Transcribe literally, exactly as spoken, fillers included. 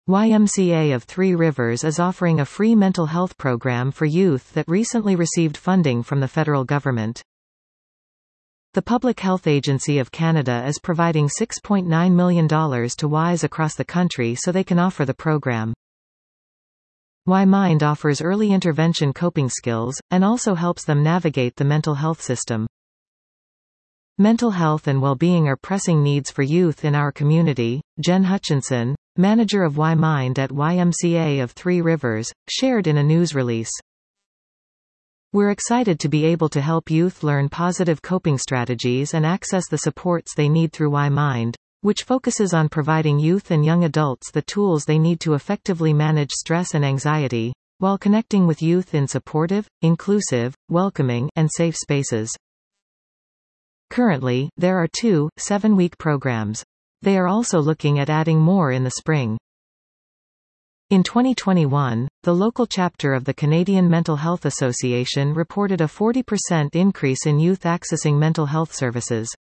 Y M C A of Three Rivers is offering a free mental health program for youth that recently received funding from the federal government. The Public Health Agency of Canada is providing six point nine million dollars to Ys across the country so they can offer the program. Y-Mind offers early intervention coping skills, and also helps them navigate the mental health system. Mental health and well-being are pressing needs for youth in our community, Jen Hutchinson, manager of Y-Mind at Y M C A of Three Rivers, shared in a news release. We're excited to be able to help youth learn positive coping strategies and access the supports they need through Y-Mind, which focuses on providing youth and young adults the tools they need to effectively manage stress and anxiety, while connecting with youth in supportive, inclusive, welcoming, and safe spaces. Currently, there are two, seven-week programs. They are also looking at adding more in the spring. In twenty twenty-one, the local chapter of the Canadian Mental Health Association reported a forty percent increase in youth accessing mental health services.